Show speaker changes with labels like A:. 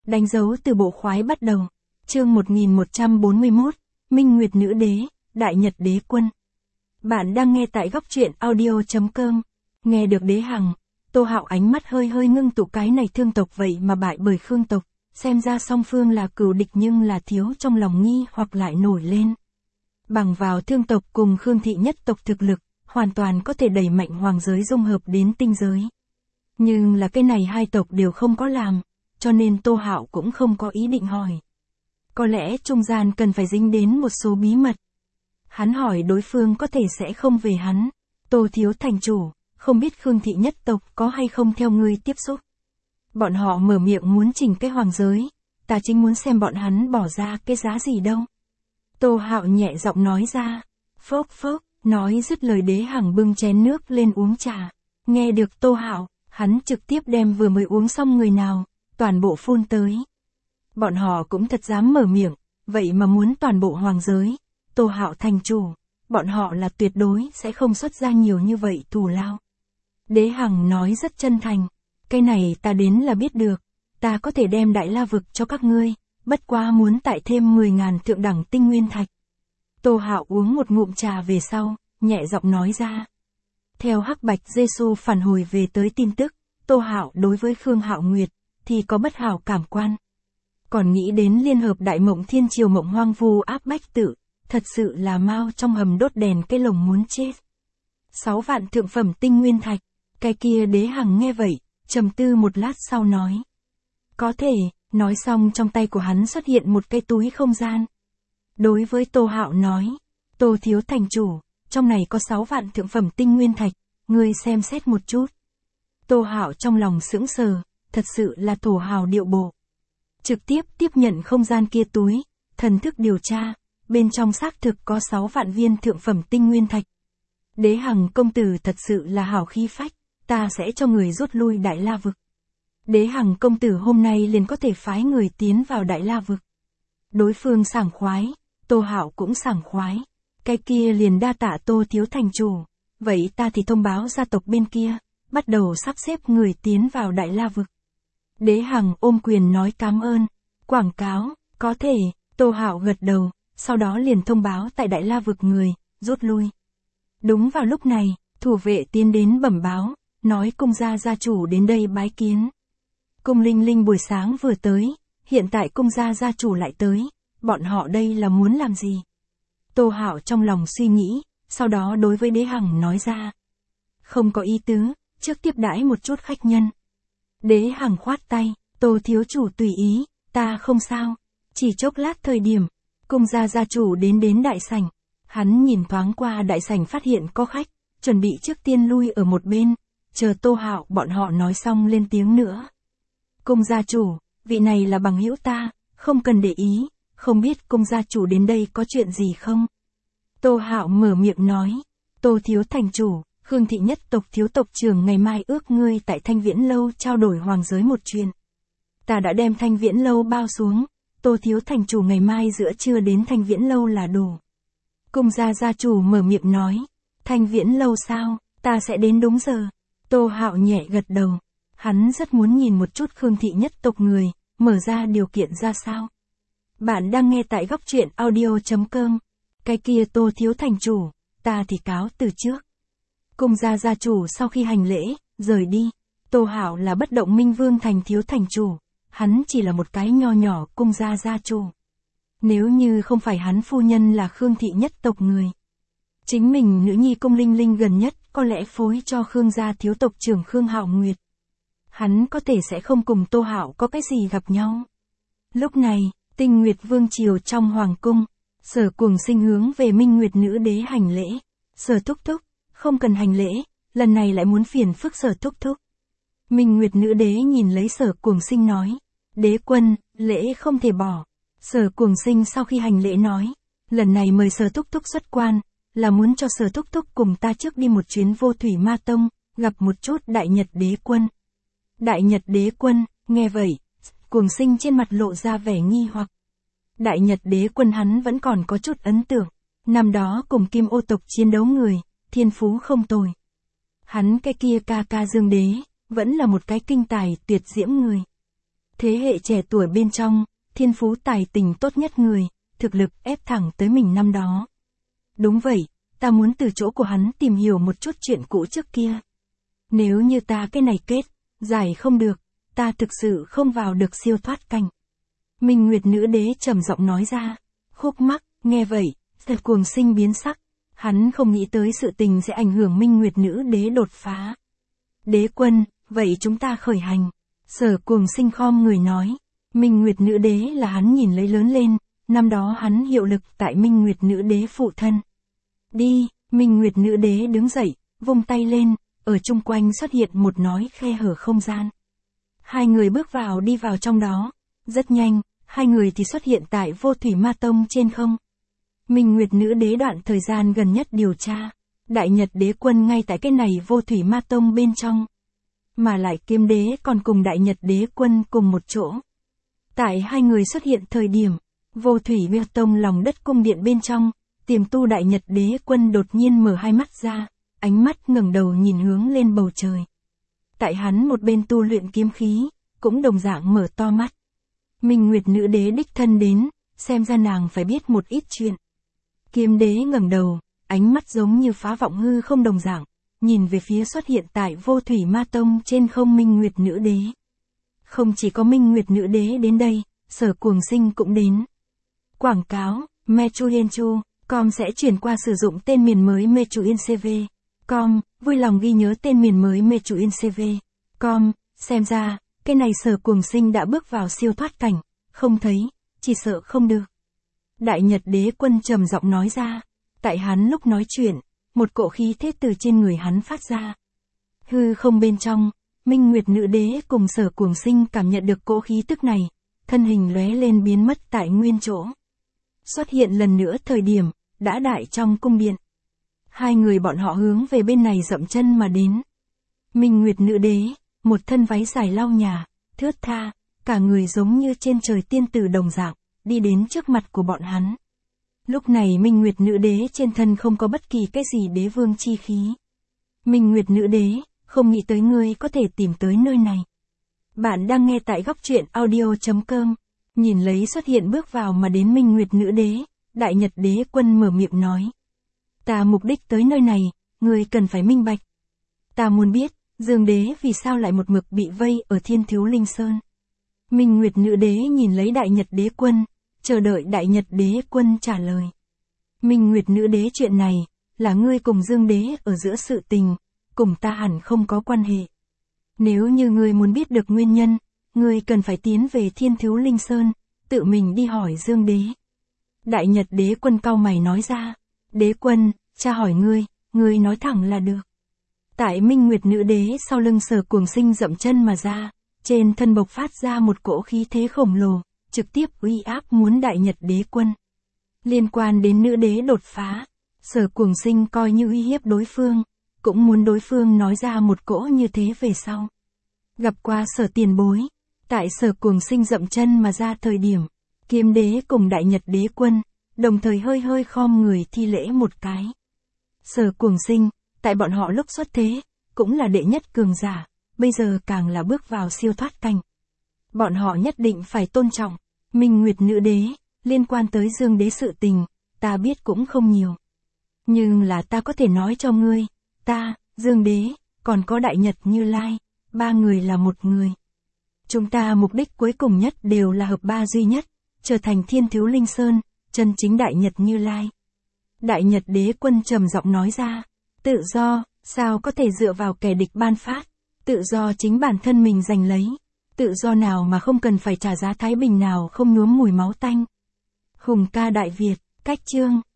A: Đánh dấu từ bộ khoái bắt đầu. Chương 1141, Minh Nguyệt Nữ Đế, Đại Nhật Đế Quân. Bạn đang nghe tại góc truyện audio.com. Nghe được Đế Hằng, Tô Hạo ánh mắt hơi hơi ngưng tụ, cái này Thương tộc vậy mà bại bởi Khương tộc, xem ra song phương là cừu địch nhưng là thiếu trong lòng nghi hoặc lại nổi lên. Bằng vào Thương tộc cùng Khương thị nhất tộc thực lực, hoàn toàn có thể đẩy mạnh hoàng giới dung hợp đến tinh giới. Nhưng là cái này hai tộc đều không có làm, cho nên Tô Hạo cũng không có ý định hỏi. Có lẽ trung gian cần phải dính đến một số bí mật. Hắn hỏi đối phương có thể sẽ không về hắn. Tô thiếu thành chủ, không biết Khương thị nhất tộc có hay không theo ngươi tiếp xúc. Bọn họ mở miệng muốn chỉnh cái hoàng giới, ta chính muốn xem bọn hắn bỏ ra cái giá gì đâu. Tô Hạo nhẹ giọng nói ra. Phốc phốc, nói dứt lời Đế Hằng bưng chén nước lên uống trà. Nghe được Tô Hạo, hắn trực tiếp đem vừa mới uống xong người nào, toàn bộ phun tới. Bọn họ cũng thật dám mở miệng, vậy mà muốn toàn bộ hoàng giới. Tô Hạo thành chủ, bọn họ là tuyệt đối sẽ không xuất ra nhiều như vậy thù lao. Đế Hằng nói rất chân thành, cái này ta đến là biết được, ta có thể đem Đại La vực cho các ngươi, bất quá muốn tại thêm 10.000 thượng đẳng tinh nguyên thạch. Tô Hạo uống một ngụm trà về sau, nhẹ giọng nói ra. Theo Hắc Bạch Giê-xu phản hồi về tới tin tức, Tô Hạo đối với Khương Hạo Nguyệt thì có bất hảo cảm quan. Còn nghĩ đến liên hợp Đại Mộng Thiên Triều Mộng Hoang Vu áp bách tự, thật sự là mau trong hầm đốt đèn cái lồng muốn chết. 6 vạn thượng phẩm tinh nguyên thạch, cái kia Đế Hằng nghe vậy, trầm tư một lát sau nói. Có thể, nói xong trong tay của hắn xuất hiện một cái túi không gian. Đối với Tô Hạo nói, Tô thiếu thành chủ, trong này có 6 vạn thượng phẩm tinh nguyên thạch, ngươi xem xét một chút. Tô Hạo trong lòng sững sờ, thật sự là thổ hào điệu bộ. Trực tiếp tiếp nhận không gian kia túi, thần thức điều tra, bên trong xác thực có 6 vạn viên thượng phẩm tinh nguyên thạch. Đế Hằng công tử thật sự là hảo khí phách, ta sẽ cho người rút lui Đại La vực. Đế Hằng công tử hôm nay liền có thể phái người tiến vào Đại La vực. Đối phương sảng khoái, Tô Hạo cũng sảng khoái. Cái kia liền đa tạ Tô thiếu thành chủ, vậy ta thì thông báo gia tộc bên kia, bắt đầu sắp xếp người tiến vào Đại La vực. Đế Hằng ôm quyền nói cảm ơn. Quảng cáo, có thể, Tô Hạo gật đầu, sau đó liền thông báo tại Đại La vực người, rút lui. Đúng vào lúc này, thủ vệ tiến đến bẩm báo, nói cung gia gia chủ đến đây bái kiến. Cung Linh Linh buổi sáng vừa tới, hiện tại cung gia gia chủ lại tới, bọn họ đây là muốn làm gì? Tô Hạo trong lòng suy nghĩ, sau đó đối với Đế Hằng nói ra. Không có ý tứ, trước tiếp đãi một chút khách nhân. Đế Hằng khoát tay, Tô thiếu chủ tùy ý, ta không sao. Chỉ chốc lát thời điểm, cung gia gia chủ đến đại sảnh. Hắn nhìn thoáng qua đại sảnh phát hiện có khách, chuẩn bị trước tiên lui ở một bên, chờ Tô Hạo bọn họ nói xong lên tiếng nữa. Cung gia chủ, vị này là bằng hữu ta, không cần để ý, không biết cung gia chủ đến đây có chuyện gì không? Tô Hạo mở miệng nói, Tô thiếu thành chủ, Khương thị nhất tộc thiếu tộc trưởng ngày mai ước ngươi tại Thanh Viễn lâu trao đổi hoàng giới một chuyện. Ta đã đem Thanh Viễn lâu bao xuống, Tô thiếu thành chủ ngày mai giữa trưa đến Thanh Viễn lâu là đủ. Cung gia gia chủ mở miệng nói, Thanh Viễn lâu sao, ta sẽ đến đúng giờ. Tô Hạo nhẹ gật đầu, hắn rất muốn nhìn một chút Khương thị nhất tộc người, mở ra điều kiện ra sao. Bạn đang nghe tại góc truyện audio.com. Cái kia Tô thiếu thành chủ, ta thì cáo từ trước. Cung gia gia chủ sau khi hành lễ, rời đi. Tô Hạo là bất động minh vương thành thiếu thành chủ, hắn chỉ là một cái nho nhỏ cung gia gia chủ. Nếu như không phải hắn phu nhân là Khương thị nhất tộc người, chính mình nữ nhi Cung Linh Linh gần nhất có lẽ phối cho Khương gia thiếu tộc trưởng Khương Hạo Nguyệt. Hắn có thể sẽ không cùng Tô Hạo có cái gì gặp nhau. Lúc này, Tinh Nguyệt Vương triều trong hoàng cung, Sở Cuồng Sinh hướng về Minh Nguyệt Nữ Đế hành lễ. Sở thúc thúc, không cần hành lễ, lần này lại muốn phiền phức Sở thúc thúc. Minh Nguyệt Nữ Đế nhìn lấy Sở Cuồng Sinh nói, đế quân, lễ không thể bỏ. Sở Cuồng Sinh sau khi hành lễ nói, lần này mời Sở thúc thúc xuất quan, là muốn cho Sở thúc thúc cùng ta trước đi một chuyến Vô Thủy Ma Tông, gặp một chút Đại Nhật Đế Quân. Đại Nhật Đế Quân, nghe vậy, Cuồng Sinh trên mặt lộ ra vẻ nghi hoặc. Đại Nhật Đế Quân hắn vẫn còn có chút ấn tượng, năm đó cùng Kim Ô tộc chiến đấu người, thiên phú không tồi. Hắn cái kia ca ca Dương Đế, vẫn là một cái kinh tài tuyệt diễm người. Thế hệ trẻ tuổi bên trong, thiên phú tài tình tốt nhất người, thực lực ép thẳng tới mình năm đó. Đúng vậy, ta muốn từ chỗ của hắn tìm hiểu một chút chuyện cũ trước kia. Nếu như ta cái này kết, giải không được, ta thực sự không vào được siêu thoát cảnh. Minh Nguyệt Nữ Đế trầm giọng nói ra. Khúc Mắc, nghe vậy, Sở Cuồng Sinh biến sắc. Hắn không nghĩ tới sự tình sẽ ảnh hưởng Minh Nguyệt Nữ Đế đột phá. Đế quân, vậy chúng ta khởi hành. Sở Cuồng Sinh khom người nói. Minh Nguyệt Nữ Đế là hắn nhìn lấy lớn lên, năm đó hắn hiệu lực tại Minh Nguyệt Nữ Đế phụ thân. Đi, Minh Nguyệt Nữ Đế đứng dậy, vung tay lên, ở chung quanh xuất hiện một nói khe hở không gian. Hai người bước vào đi vào trong đó. Rất nhanh, hai người thì xuất hiện tại Vô Thủy Ma Tông trên không. Minh Nguyệt Nữ Đế đoạn thời gian gần nhất điều tra. Đại Nhật Đế Quân ngay tại cái này Vô Thủy Ma Tông bên trong. Mà lại Kiếm Đế còn cùng Đại Nhật Đế Quân cùng một chỗ. Tại hai người xuất hiện thời điểm, Vô Thủy Ma Tông lòng đất cung điện bên trong, tiềm tu Đại Nhật Đế Quân đột nhiên mở hai mắt ra, ánh mắt ngẩng đầu nhìn hướng lên bầu trời. Tại hắn một bên tu luyện kiếm khí, cũng đồng dạng mở to mắt. Minh Nguyệt Nữ Đế đích thân đến, xem ra nàng phải biết một ít chuyện. Kiếm Đế ngẩng đầu, ánh mắt giống như phá vọng hư không đồng dạng, nhìn về phía xuất hiện tại Vô Thủy Ma Tông trên không Minh Nguyệt Nữ Đế. Không chỉ có Minh Nguyệt Nữ Đế đến đây, Sở Cuồng Sinh cũng đến. Quảng cáo, Mechuyenchu.com sẽ chuyển qua sử dụng tên miền mới Mechuyencv.com, vui lòng ghi nhớ tên miền mới Mechuyencv.com, xem ra, cái này Sở Cuồng Sinh đã bước vào siêu thoát cảnh, không thấy, chỉ sợ không được. Đại Nhật Đế Quân trầm giọng nói ra, tại hắn lúc nói chuyện, một cỗ khí thế từ trên người hắn phát ra. Hư không bên trong, Minh Nguyệt Nữ Đế cùng Sở Cuồng Sinh cảm nhận được cỗ khí tức này, thân hình lóe lên biến mất tại nguyên chỗ. Xuất hiện lần nữa thời điểm, đã đại trong cung điện. Hai người bọn họ hướng về bên này dậm chân mà đến. Minh Nguyệt Nữ Đế, một thân váy dài lau nhà, thướt tha, cả người giống như trên trời tiên tử đồng dạng, đi đến trước mặt của bọn hắn. Lúc này Minh Nguyệt Nữ Đế trên thân không có bất kỳ cái gì đế vương chi khí. Minh Nguyệt Nữ Đế, không nghĩ tới ngươi có thể tìm tới nơi này. Bạn đang nghe tại góc truyện audio.com, nhìn lấy xuất hiện bước vào mà đến Minh Nguyệt Nữ Đế, Đại Nhật Đế Quân mở miệng nói. Ta mục đích tới nơi này, ngươi cần phải minh bạch. Ta muốn biết, Dương Đế vì sao lại một mực bị vây ở Thiên Thiếu Linh Sơn. Minh Nguyệt Nữ Đế nhìn lấy Đại Nhật Đế Quân, chờ đợi Đại Nhật Đế Quân trả lời. Minh Nguyệt Nữ Đế, chuyện này, là ngươi cùng Dương Đế ở giữa sự tình, cùng ta hẳn không có quan hệ. Nếu như ngươi muốn biết được nguyên nhân, ngươi cần phải tiến về Thiên Thiếu Linh Sơn, tự mình đi hỏi Dương Đế. Đại Nhật Đế Quân cau mày nói ra, Đế Quân, cha hỏi ngươi nói thẳng là được. Tại Minh Nguyệt Nữ Đế sau lưng Sở Cuồng Sinh dậm chân mà ra, trên thân bộc phát ra một cỗ khí thế khổng lồ, trực tiếp uy áp muốn Đại Nhật Đế Quân. Liên quan đến nữ đế đột phá, Sở Cuồng Sinh coi như uy hiếp đối phương, cũng muốn đối phương nói ra một cỗ như thế về sau. Gặp qua Sở tiền bối, tại Sở Cuồng Sinh dậm chân mà ra thời điểm, Kiếm Đế cùng Đại Nhật Đế Quân, đồng thời hơi hơi khom người thi lễ một cái. Sở Cuồng Sinh, tại bọn họ lúc xuất thế, cũng là đệ nhất cường giả, bây giờ càng là bước vào siêu thoát cảnh. Bọn họ nhất định phải tôn trọng. Minh Nguyệt Nữ Đế, liên quan tới Dương Đế sự tình, ta biết cũng không nhiều. Nhưng là ta có thể nói cho ngươi, ta, Dương Đế, còn có Đại Nhật Như Lai, ba người là một người. Chúng ta mục đích cuối cùng nhất đều là hợp ba duy nhất, trở thành Thiên Thiếu Linh Sơn, chân chính Đại Nhật Như Lai. Đại Nhật Đế Quân trầm giọng nói ra, tự do, sao có thể dựa vào kẻ địch ban phát, tự do chính bản thân mình giành lấy. Tự do nào mà không cần phải trả giá thái bình nào không nhuốm mùi máu tanh. Hùng ca Đại Việt, cách chương.